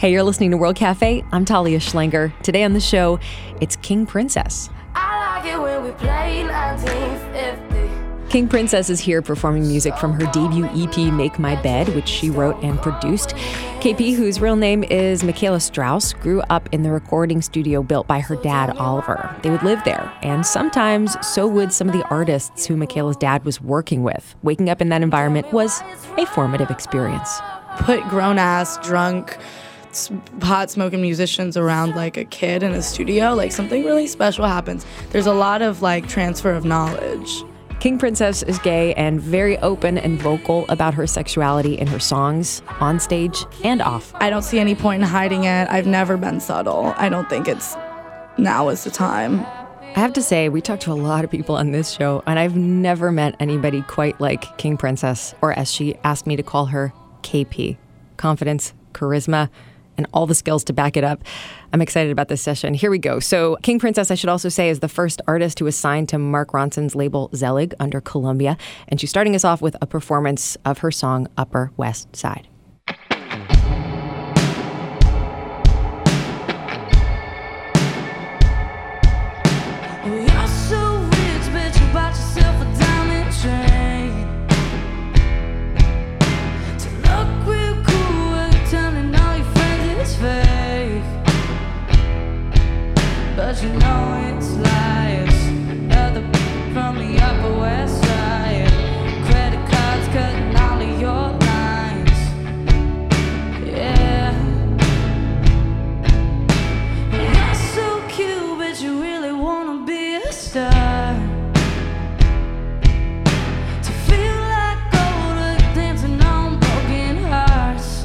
Hey, you're listening to World Cafe. I'm Talia Schlanger. Today on the show, it's King Princess. I like it when we play 1950. King Princess is here performing music from her debut EP, Make My Bed, which she wrote and produced. KP, whose real name is Michaela Strauss, grew up in the recording studio built by her dad, Oliver. They would live there, and sometimes so would some of the artists who Michaela's dad was working with. Waking up in that environment was a formative experience. Put grown-ass, drunk, pot-smoking musicians around like a kid in a studio, like something really special happens. There's a lot of like transfer of knowledge. King Princess is gay and very open and vocal about her sexuality in her songs, on stage and off. I don't see any point in hiding it. I've never been subtle. I don't think now is the time. I have to say, we talked to a lot of people on this show, and I've never met anybody quite like King Princess, or as she asked me to call her, KP. Confidence, charisma, and all the skills to back it up. I'm excited about this session. Here we go. So King Princess, I should also say, is the first artist who was signed to Mark Ronson's label Zelig under Columbia. And she's starting us off with a performance of her song Upper West Side. But you know it's lies, other from the Upper West Side. Credit cards cutting all of your lines. Yeah. You're so cute, but you really wanna be a star. To feel like gold, dancing on broken hearts.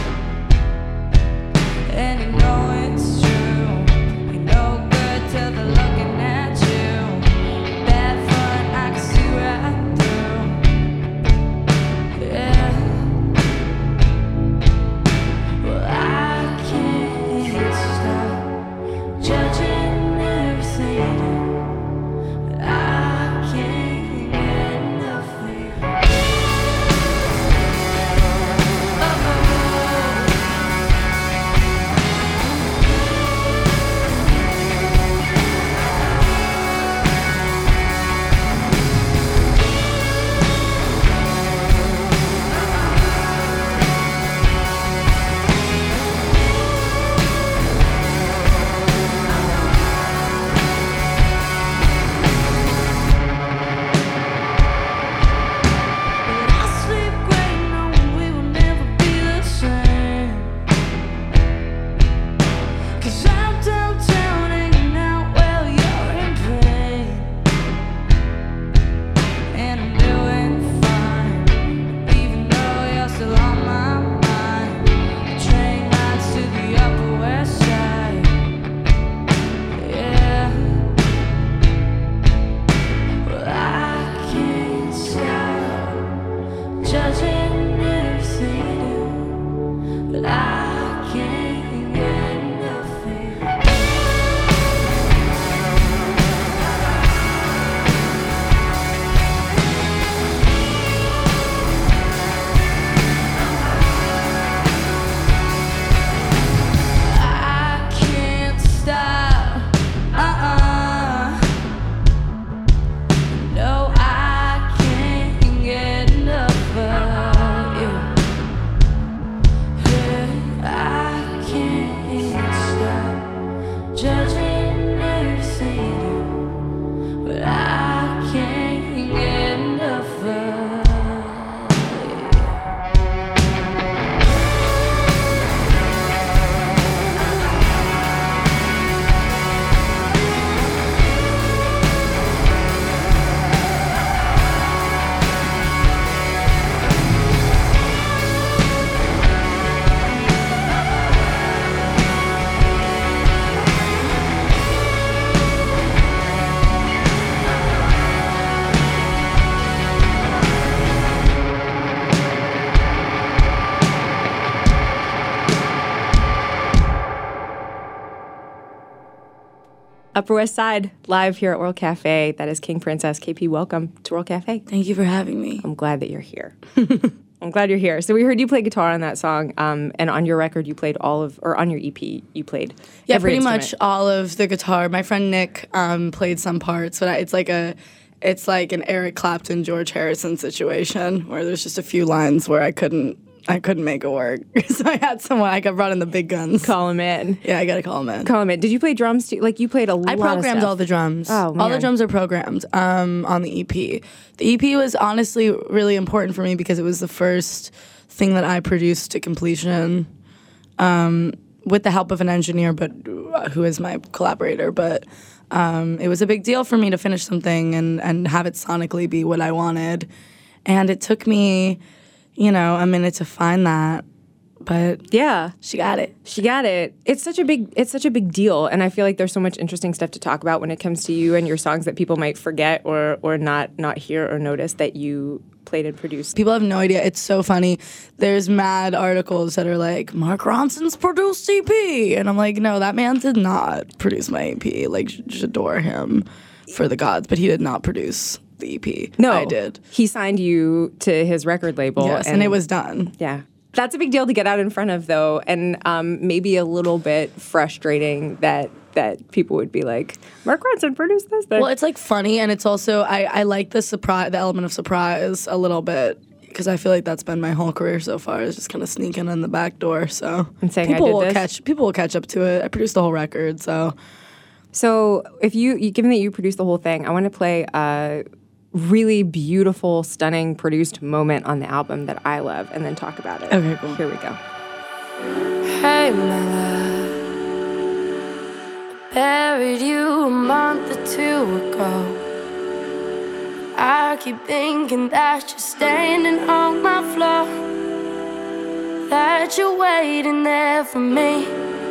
And you know it's true. Till they're looking at you. Bad fun, I can see right through. Yeah. Well, I can't stop judging everything, but I can't get enough of you. Upper West Side, live here at World Cafe. That is King Princess. KP, welcome to World Cafe. Thank you for having me. I'm glad that you're here. I'm glad you're here. So we heard you play guitar on that song, and on your record you played or on your EP you played every pretty instrument. much all of the guitar. My friend Nick played some parts, but it's like an Eric Clapton, George Harrison situation where there's just a few lines where I couldn't make it work. So I had someone, I got brought in the big guns. Call him in. Yeah, I gotta call him in. Call him in. Did you play drums too? Like you played a lot of I programmed stuff. all the drums. Oh, man. All the drums are programmed on the EP. The EP was honestly really important for me because it was the first thing that I produced to completion with the help of an engineer, but who is my collaborator. But it was a big deal for me to finish something and have it sonically be what I wanted. And it took me, a minute to find that. But Yeah. she got it. She got it. It's such a big deal, and I feel like there's so much interesting stuff to talk about when it comes to you and your songs that people might forget or not hear or notice that you played and produced. People have no idea. It's so funny. There's mad articles that are like, Mark Ronson's produced EP. And I'm like, no, that man did not produce my EP. Like, just adore him for the gods. But he did not produce the EP. No, I did. He signed you to his record label. Yes, and it was done. Yeah. That's a big deal to get out in front of, though, and maybe a little bit frustrating that people would be like, Mark Ronson produced this thing. Well, it's like funny, and it's also, I like the element of surprise a little bit. Because I feel like that's been my whole career so far, is just kind of sneaking in the back door. So And saying, people "I did this?" people will catch up to it. I produced the whole record, so So if given that you produced the whole thing, I want to play a really beautiful, stunning, produced moment on the album that I love, and then talk about it. Okay, cool. Here we go. Hey, my love, buried you a month or two ago. I keep thinking that you're standing on my floor, that you're waiting there for me.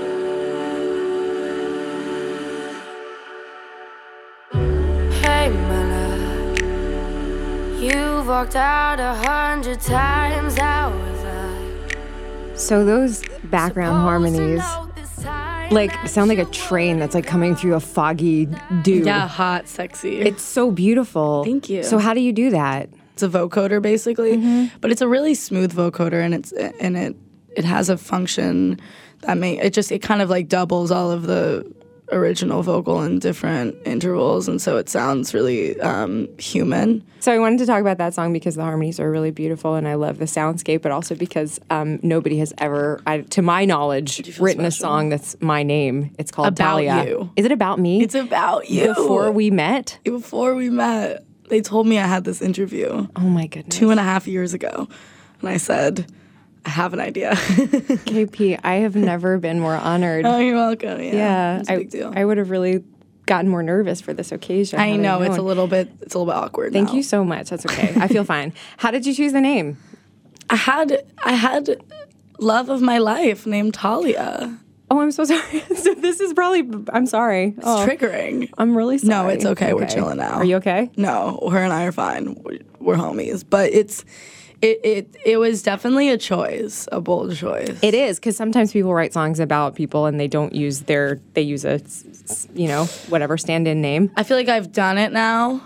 Hey, my love, you've walked out 100 times. How was I? So those background harmonies like sound like a train that's like coming through a foggy dew. yeah, hot, sexy. It's so beautiful. Thank you. So how do you do that? It's a vocoder basically, but it's a really smooth vocoder, and it has a function that it kind of like doubles all of the original vocal in different intervals, and so it sounds really human. So I wanted to talk about that song because the harmonies are really beautiful, and I love the soundscape, but also because nobody has ever, to my knowledge, written a special? song that's my name. It's called About Talia. you. Is it about me? It's about you. Before we met? Before we met, they told me I had this interview Oh my goodness. 2.5 years ago, and I said, I have an idea. KP, I have never been more honored. Oh, you're welcome. Yeah, it's a big deal. I would have really gotten more nervous for this occasion. I had know it's a known. little bit awkward. Thank now. you so much. That's okay. I feel fine. How did you choose the name? I had love of my life named Talia. Oh, I'm so sorry. So this is probably. I'm sorry. It's Oh, triggering. I'm really sorry. No, it's okay. We're chilling now. Are you okay? No, her and I are fine. We're homies. But it was definitely a choice, a bold choice. It is, because sometimes people write songs about people and they don't use they use a, whatever stand-in name. I feel like I've done it now.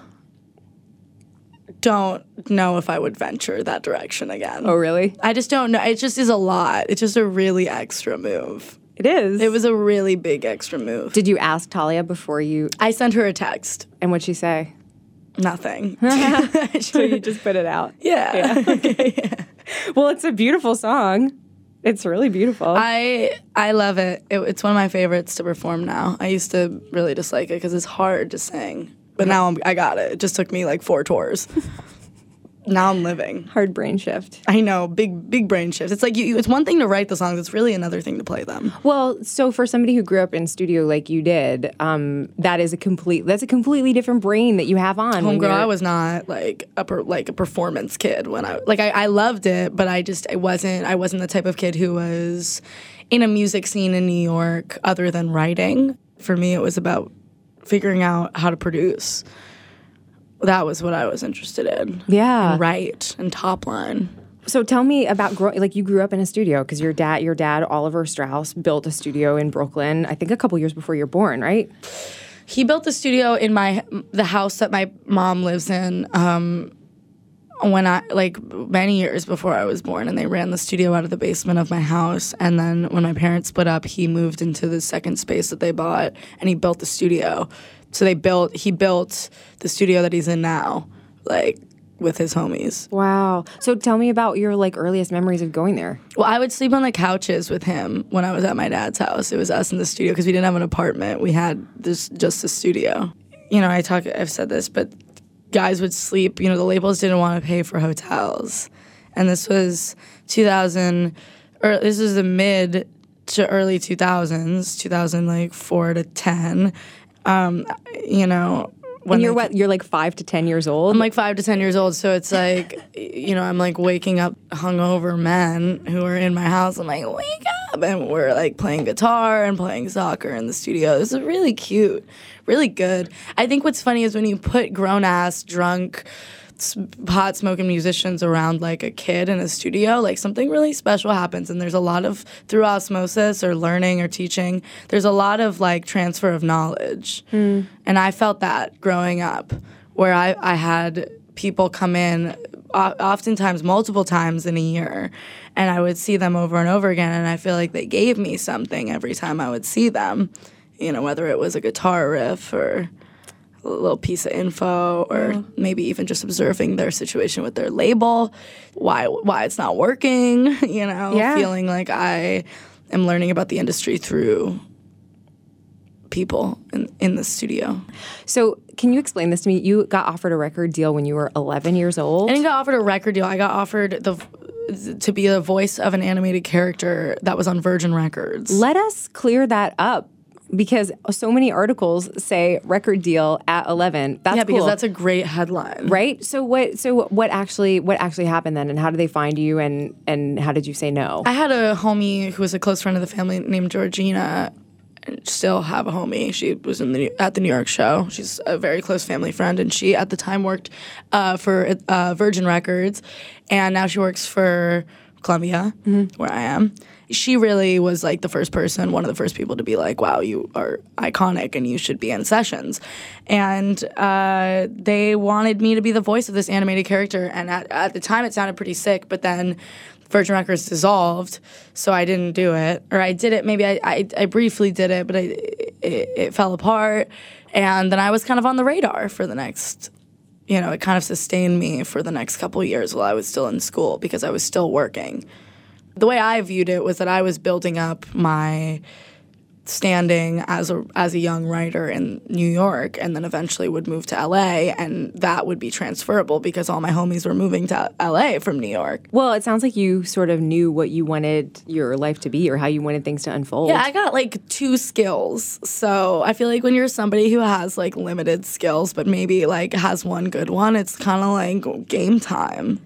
Don't know if I would venture that direction again. Oh, really? I just don't know. It just is a lot. It's just a really extra move. It is. It was a really big extra move. Did you ask Talia before you, I sent her a text. and what'd she say? Nothing. So you just put it out. Yeah. Well, it's a beautiful song. It's really beautiful. I love it. It's one of my favorites to perform now. I used to really dislike it because it's hard to sing. But now I got it. It just took me like 4 tours. Now I'm living. Hard brain shift. I know, big brain shift. It's like it's one thing to write the songs. It's really another thing to play them. Well, so for somebody who grew up in studio like you did, that's a completely different brain that you have on. when Homegirl, you're- I was not like a performance kid when I loved it, but I wasn't the type of kid who was in a music scene in New York other than writing. For me, it was about figuring out how to produce. That was what I was interested in. Yeah. And write and top line. So tell me about you grew up in a studio because your dad, Oliver Strauss, built a studio in Brooklyn, I think a couple years before you're born, right? He built the studio in the house that my mom lives in when I, like, many years before I was born, and they ran the studio out of the basement of my house. And then when my parents split up, he moved into the second space that they bought, and he built the studio. So he built the studio that he's in now, like, with his homies. Wow. So tell me about your, like, earliest memories of going there. Well, I would sleep on the couches with him when I was at my dad's house. It was us in the studio because we didn't have an apartment. We had just the studio. You know, I've said this, but guys would sleep, you know, the labels didn't want to pay for hotels. And this was 2000, or this was the mid to early 2000s, 2004 to 10. You know, when you're what? You're like 5 to 10 years old? I'm like 5 to 10 years old. So it's like, you know, I'm like waking up hungover men who are in my house. I'm like, wake up. And we're like playing guitar and playing soccer in the studio. This is really cute, really good. I think what's funny is when you put grown-ass, drunk, pot-smoking musicians around like a kid in a studio, like something really special happens. And there's a lot of, through osmosis or learning or teaching, there's a lot of like transfer of knowledge. And I felt that growing up, where I had people come in oftentimes multiple times in a year, and I would see them over and over again, and I feel like they gave me something every time I would see them, you know, whether it was a guitar riff or a little piece of info, or maybe even just observing their situation with their label, why it's not working, you know, feeling like I am learning about the industry through people in the studio. So can you explain this to me? You got offered a record deal when you were 11 years old? I didn't get offered a record deal. I got offered to be the voice of an animated character that was on Virgin Records. Let us clear that up, because so many articles say record deal at 11. That's because cool. That's a great headline, right? So what actually happened then, and how did they find you, and how did you say no? I had a homie who was a close friend of the family named Georgina. And still have a homie. She was at the New York show. She's a very close family friend, and she at the time worked for Virgin Records, and now she works for Columbia, where I am. She really was like one of the first people to be like, wow, you are iconic and you should be in sessions. And they wanted me to be the voice of this animated character, and at the time it sounded pretty sick, but then Virgin Records dissolved, so I didn't do it. Or I did it, maybe I briefly did it, but it fell apart. And then I was kind of on the radar for the next, you know, it kind of sustained me for the next couple of years while I was still in school, because I was still working. The way I viewed it was that I was building up my standing as a young writer in New York, and then eventually would move to LA, and that would be transferable because all my homies were moving to LA from New York. Well, it sounds like you sort of knew what you wanted your life to be, or how you wanted things to unfold. Yeah, I got like 2 skills. So I feel like when you're somebody who has like limited skills but maybe like has one good one, it's kind of like game time.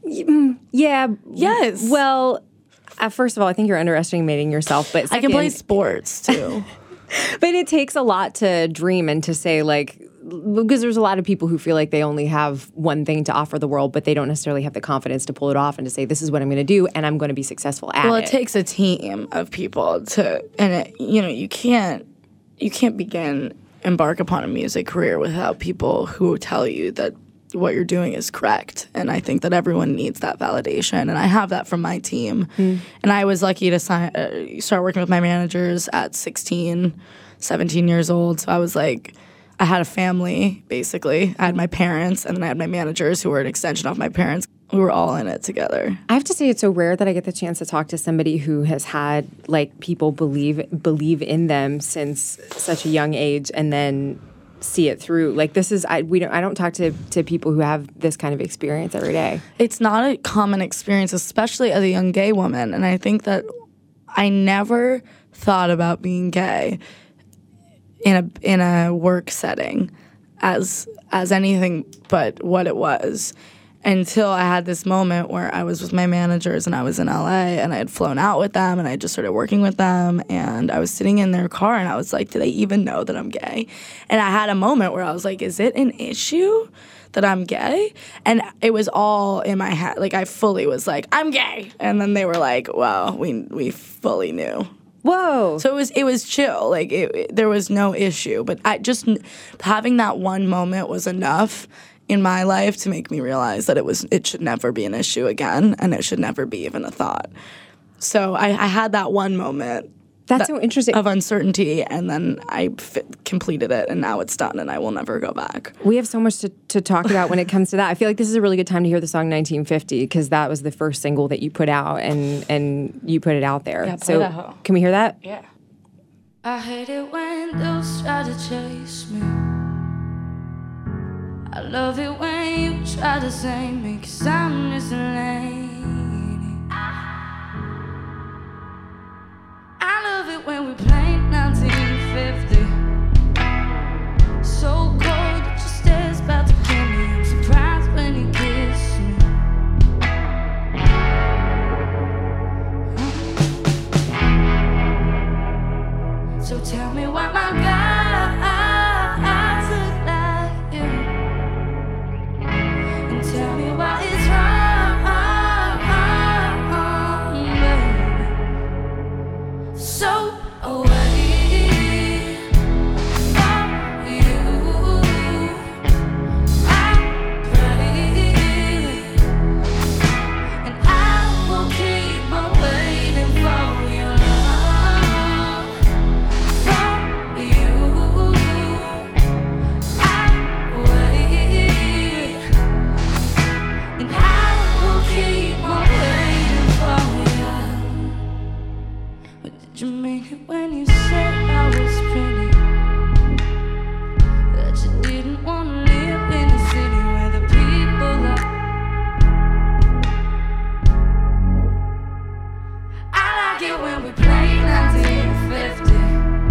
Yeah. Yes. Well, first of all, I think you're underestimating yourself. But second, I can play sports too. But it takes a lot to dream and to say, like, because there's a lot of people who feel like they only have one thing to offer the world, but they don't necessarily have the confidence to pull it off and to say, this is what I'm going to do, and I'm going to be successful at it. Well, it takes a team of people you can't embark upon a music career without people who tell you that what you're doing is correct. And I think that everyone needs that validation. And I have that from my team. And I was lucky to start working with my managers at 16, 17 years old. So I was like, I had a family, basically. I had my parents, and then I had my managers who were an extension of my parents. We were all in it together. I have to say, it's so rare that I get the chance to talk to somebody who has had, like, people believe in them since such a young age, and then see it through. Like, this is, I don't talk to people who have this kind of experience every day. It's not a common experience, especially as a young gay woman. And I think that I never thought about being gay in a work setting as anything but what it was, until I had this moment where I was with my managers and I was in LA and I had flown out with them and I just started working with them, and I was sitting in their car and I was like, do they even know that I'm gay? And I had a moment where I was like, is it an issue that I'm gay? And it was all in my head. Like, I fully was like, I'm gay. And then they were like, well, we fully knew. Whoa. So it was chill. Like, there was no issue. But I just having that one moment was enough in my life to make me realize that it should never be an issue again, and it should never be even a thought. So I had that one moment. That's so interesting. Of uncertainty, and then I completed it, and now it's done, and I will never go back. We have so much to talk about when it comes to that. I feel like this is a really good time to hear the song 1950, because that was the first single that you put out, and you put it out there. Yeah, play so that hoe. Can we hear that? Yeah. I hate it when those try to chase me. I love it when you try to save me, 'cause I'm just a lady. I love it when we play 1950. So cold that your stare's about to kill me. I'm surprised when you kiss me. So tell me why my guys look like you, and tell me why it's wrong, baby. So away from you, I pray, and I will keep on waiting for your love. From you, I wait, and I will keep on waiting for you. But did you mean it when you said I was pretty? That you didn't want to live in a city where the people are. I like it when we play 1950.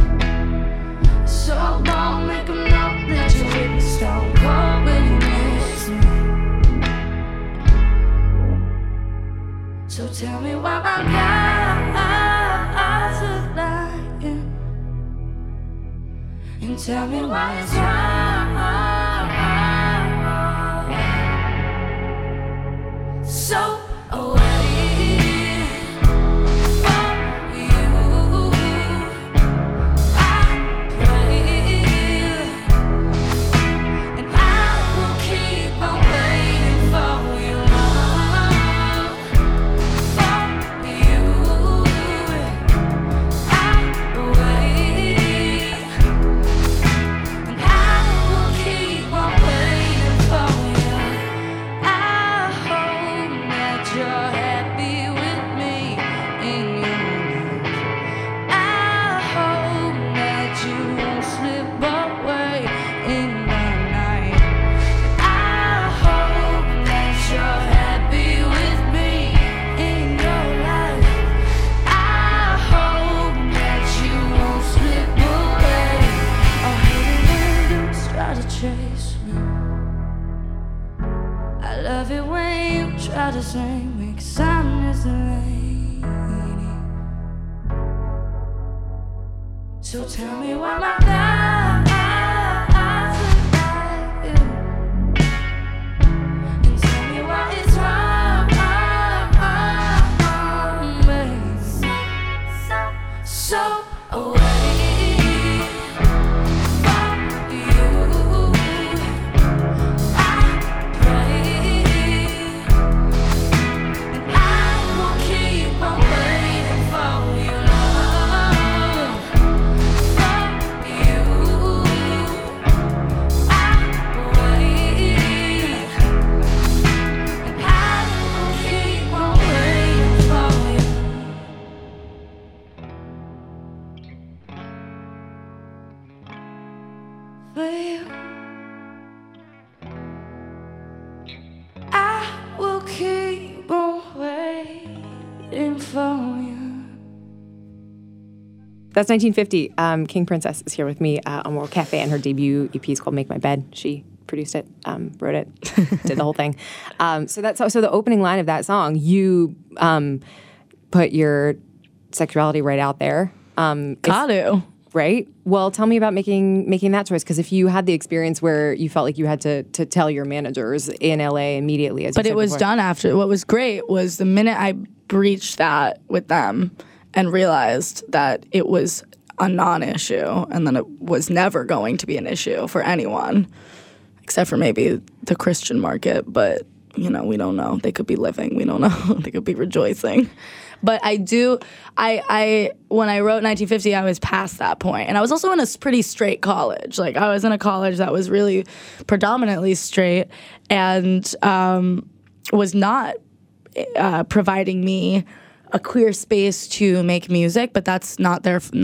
So don't make them know that you're with me. Stone cold when you miss me. So tell me why my guys look like you, and tell me why it's wrong. So away from you, I pray, and I will keep on waiting for your love. From you, I wait, and I will keep on waiting for you. I hope that you're happy with me in your life. I hope that you won't slip away in the night. I hope that you're happy with me in your life. I hope that you won't slip away. I hate it when dudes try to chase me. I love it when you try to save me, 'cause I'm just a lady. So tell me why my guys look like you, and tell me why it's wrong, baby. So away from you, I pray, and I will keep on waiting for your love. From you, I wait, and I will keep on waiting for you. For you, I will keep on waiting for you. That's 1950. King Princess is here with me on World Cafe, and her debut EP is called Make My Bed. She produced it, wrote it, did the whole thing. So the opening line of that song, you put your sexuality right out there. Gotta. Right? Well, tell me about making that choice, because if you had the experience where you felt like you had to tell your managers in LA immediately, as you But said it was before. done after. What was great was the minute I breached that with them and realized that it was a non-issue and then it was never going to be an issue for anyone, except for maybe the Christian market, but you know, we don't know. They could be living. We don't know. They could be rejoicing. But I when I wrote 1950, I was past that point. And I was also in a pretty straight college. Like, I was in a college that was really predominantly straight and was not providing me a queer space to make music. But that's not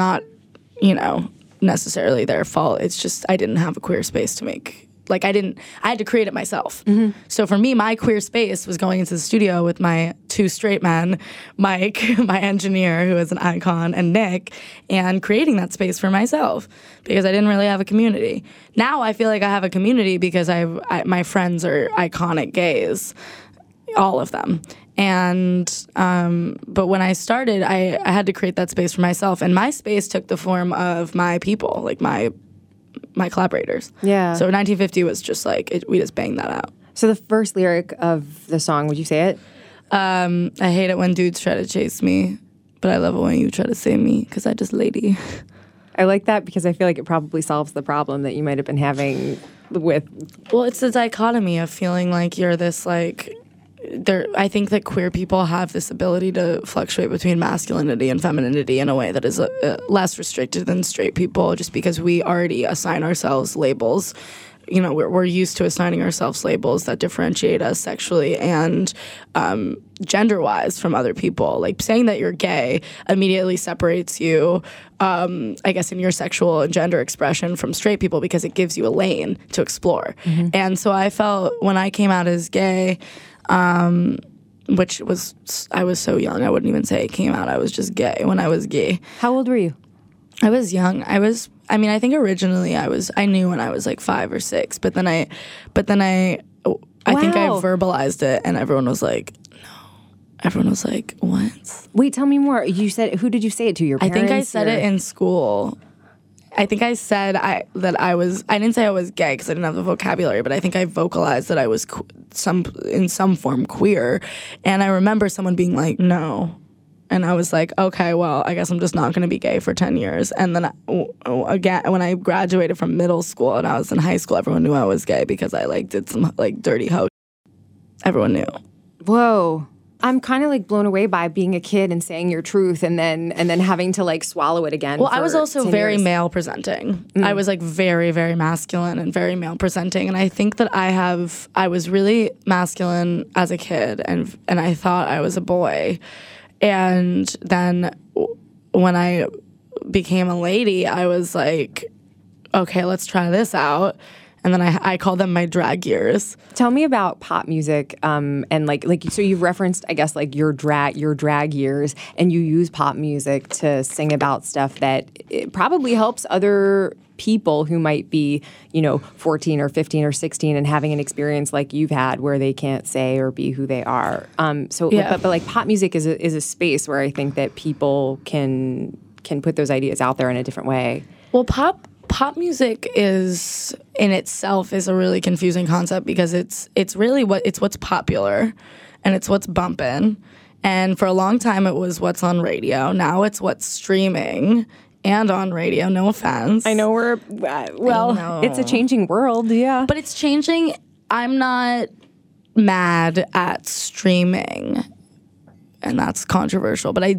necessarily their fault. It's just I didn't have a queer space to make. Like, I had to create it myself. Mm-hmm. So for me, my queer space was going into the studio with my two straight men, Mike, my engineer, who is an icon, and Nick, and creating that space for myself because I didn't really have a community. Now I feel like I have a community because my friends are iconic gays, all of them. And but when I started, I had to create that space for myself, and my space took the form of my people, like my collaborators. Yeah. So 1950 was just like, we just banged that out. So the first lyric of the song, would you say it? I hate it when dudes try to chase me, but I love it when you try to save me because I just lady. I like that because I feel like it probably solves the problem that you might have been having with... Well, it's the dichotomy of feeling like you're this like... I think that queer people have this ability to fluctuate between masculinity and femininity in a way that is less restricted than straight people, just because we already assign ourselves labels. You know, we're used to assigning ourselves labels that differentiate us sexually and gender-wise from other people. Like, saying that you're gay immediately separates you, I guess, in your sexual and gender expression from straight people because it gives you a lane to explore. Mm-hmm. And so I felt when I came out as gay... which was, I was so young, I wouldn't even say it came out. I was just gay when I was gay. How old were you? I was young. I think originally I knew when I was like 5 or 6, but then I think I verbalized it and everyone was like, no. Everyone was like, what? Wait, tell me more. You said, who did you say it to? Your parents? I think I said it in school. I think I said I didn't say I was gay because I didn't have the vocabulary, but I think I vocalized that I was in some form queer. And I remember someone being like, no. And I was like, okay, well, I guess I'm just not going to be gay for 10 years. And then again, when I graduated from middle school and I was in high school, everyone knew I was gay because I like did some like dirty hoe. Everyone knew. Whoa. I'm kind of like blown away by being a kid and saying your truth and then having to like swallow it again. Well, I was also very years. male presenting. I was like very, very masculine and very male presenting. And I think that I was really masculine as a kid and I thought I was a boy. And then when I became a lady, I was like, okay, let's try this out. And then I call them my drag years. Tell me about pop music, and like so you've referenced, I guess, like your drag years, and you use pop music to sing about stuff that it probably helps other people who might be, 14 or 15 or 16 and having an experience like you've had where they can't say or be who they are. But like pop music is a space where I think that people can put those ideas out there in a different way. Well, pop music is in itself is a really confusing concept because it's really what's popular and it's what's bumping. And for a long time it was what's on radio. Now it's what's streaming and on radio. No offense. I know it's a changing world, yeah. But it's changing. I'm not mad at streaming. And that's controversial, but I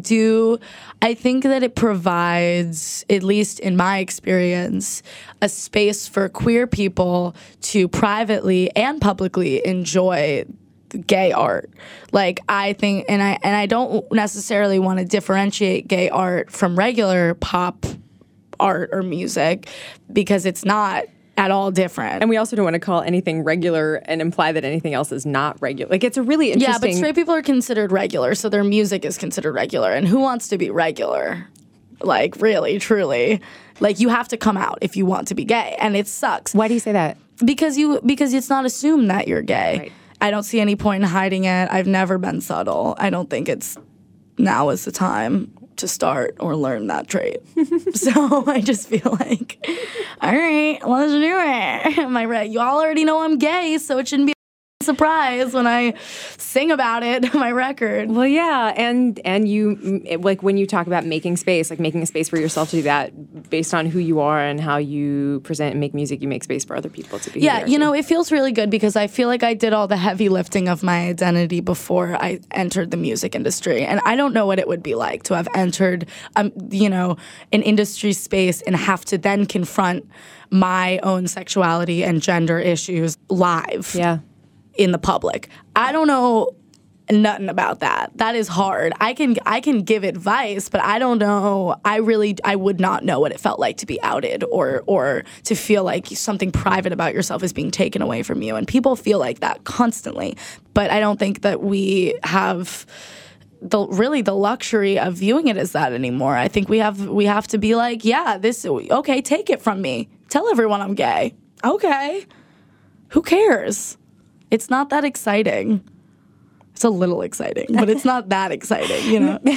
think that it provides, at least in my experience, a space for queer people to privately and publicly enjoy gay art. Like, I think, and I don't necessarily want to differentiate gay art from regular pop art or music because it's not at all different. And we also don't want to call anything regular and imply that anything else is not regular. Like, it's a really interesting... Yeah, but straight people are considered regular, so their music is considered regular. And who wants to be regular? Like, really, truly. Like, you have to come out if you want to be gay, and it sucks. Why do you say that? Because it's not assumed that you're gay. Right. I don't see any point in hiding it. I've never been subtle. I don't think now is the time to start or learn that trait. So I just feel like, all right, let's do it. You all already know I'm gay, so it shouldn't be a surprise when I sing about it on my record. Well, yeah, and you like when you talk about making space, like making a space for yourself to do that based on who you are and how you present and make music, you make space for other people to be. Yeah, there you know, too. it feels really good because I feel like I did all the heavy lifting of my identity before I entered the music industry, and I don't know what it would be like to have entered, you know, an industry space and have to then confront my own sexuality and gender issues live. Yeah. In the public. I don't know nothing about that. That is hard. I can give advice, but I don't know. I would not know what it felt like to be outed or to feel like something private about yourself is being taken away from you. And people feel like that constantly. But I don't think that we have the luxury of viewing it as that anymore. I think we have to be like, yeah, okay, take it from me. Tell everyone I'm gay. Okay. Who cares? It's not that exciting. It's a little exciting, but it's not that exciting, you know?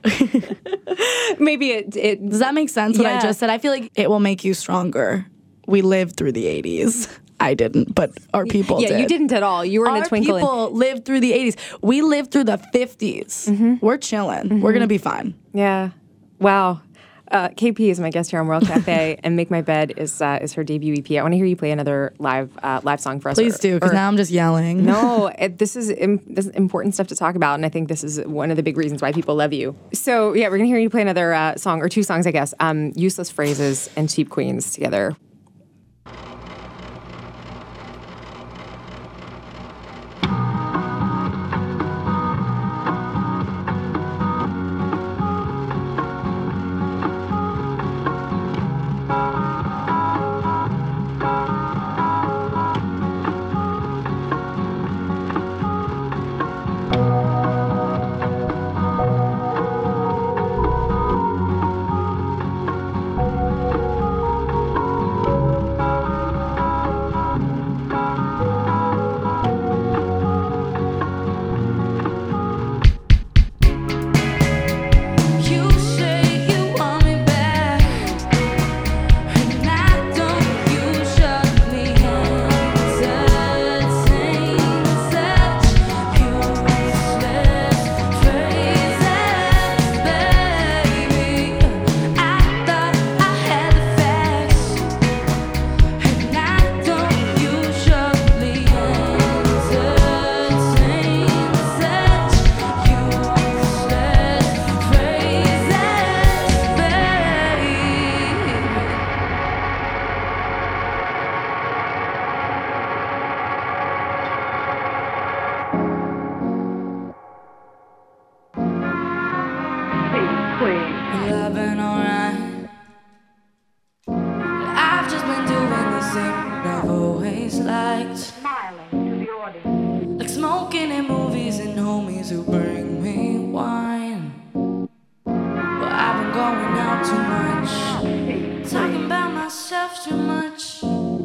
Maybe it Does that make sense, what I Yeah. just said? I feel like it will make you stronger. We lived through the 80s. I didn't, but our people Yeah, did. you didn't at all. You were in Our a twinkle. people lived through the 80s. We lived through the 50s. We're chilling. We're going to be fine. Yeah. Wow. KP is my guest here on World Cafe, and Make My Bed is her debut EP. I want to hear you play another live song for us. Please do, because now I'm just yelling. No, this is important stuff to talk about, and I think this is one of the big reasons why people love you. So, yeah, we're going to hear you play another song, or two songs, I guess, Useless Phrases and Cheap Queens together. You say you want me back, and I don't usually entertain such useless phrases, baby. I thought I had the facts, and I don't usually entertain such useless phrases, baby. I've been alright. I've just been doing the same I've always liked. Like smoking in movies and homies who bring me wine. Well, I've been going out too much, talking about myself too much.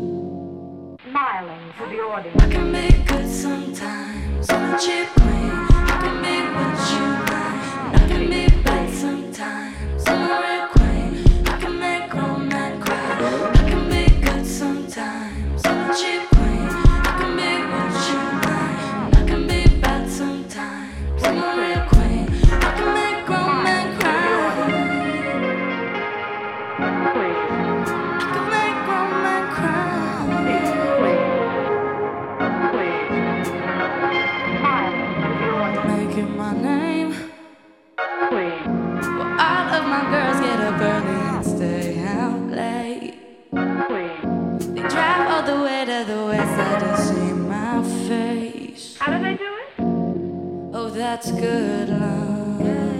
I can be good sometimes, I'm a cheap queen. I can be what you like, and I can be bad sometimes, I'm a real queen. I can make grown men cry. I can be good sometimes, I'm a cheap queen. I can be what you like, and I can be bad sometimes, I'm a real queen. I can make grown men cry. I can make grown men cry. Make it my name. Well, all of my girls get up early and stay out late. They drive all the way to the west side to see my face. How do they do it? Oh, that's good love.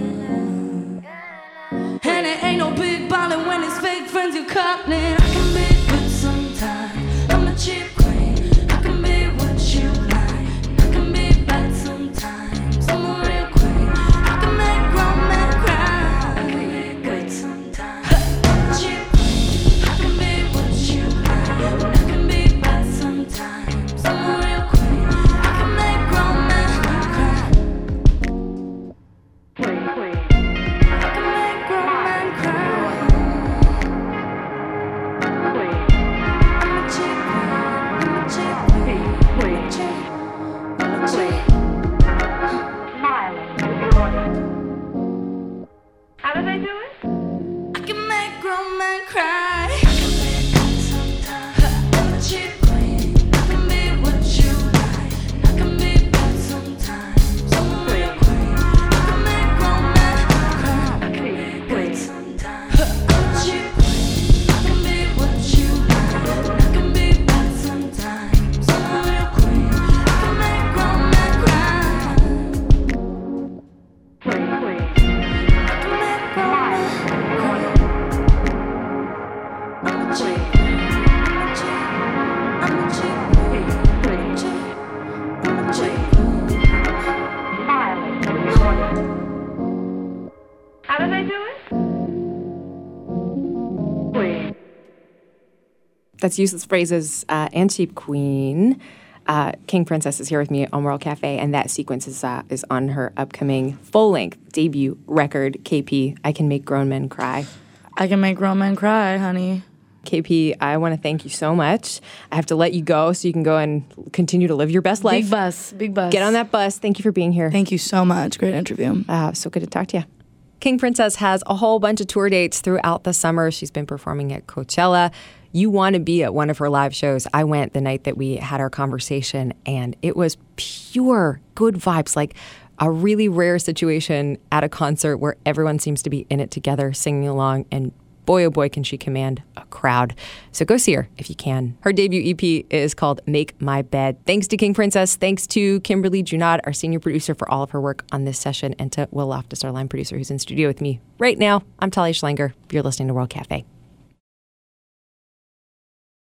And it ain't no big ballin' when it's fake friends you calling. I can be good sometimes, I'm a cheap queen. I can be what you like, and I can be bad sometimes, I'm a real queen. I can make grown men cry. I can be good sometimes, I'm a cheap queen. I can be what you like, and I can be bad sometimes, I'm a real queen. I can make grown men cry. I can make grown men cry. cry. I'm a cheap queen. I can be what you like. I can be bad sometimes. I'm a real queen. I can make grown men cry. I can be good sometimes. I'm a cheap queen. I can be what you like. I can be bad sometimes. I'm a real queen. I can make grown men cry. I can make grown men cry. I'm a cheap queen. I'm a cheap queen. I'm a cheap queen. How do they do it? Wait. That's Useless Phrases and Cheap Queen. King Princess is here with me on World Cafe, and that sequence is on her upcoming full-length debut record, KP, I Can Make Grown Men Cry. I can make grown men cry, honey. KP, I want to thank you so much. I have to let you go so you can go and continue to live your best life. Big bus. Get on that bus. Thank you for being here. Thank you so much. Great interview. So good to talk to you. King Princess has a whole bunch of tour dates throughout the summer. She's been performing at Coachella. You want to be at one of her live shows. I went the night that we had our conversation, and it was pure good vibes, like a really rare situation at a concert where everyone seems to be in it together, singing along, and boy, oh boy, can she command a crowd. So go see her if you can. Her debut EP is called Make My Bed. Thanks to King Princess. Thanks to Kimberly Junod, our senior producer, for all of her work on this session, and to Will Loftus, our line producer, who's in studio with me right now. I'm Talia Schlanger. You're listening to World Cafe.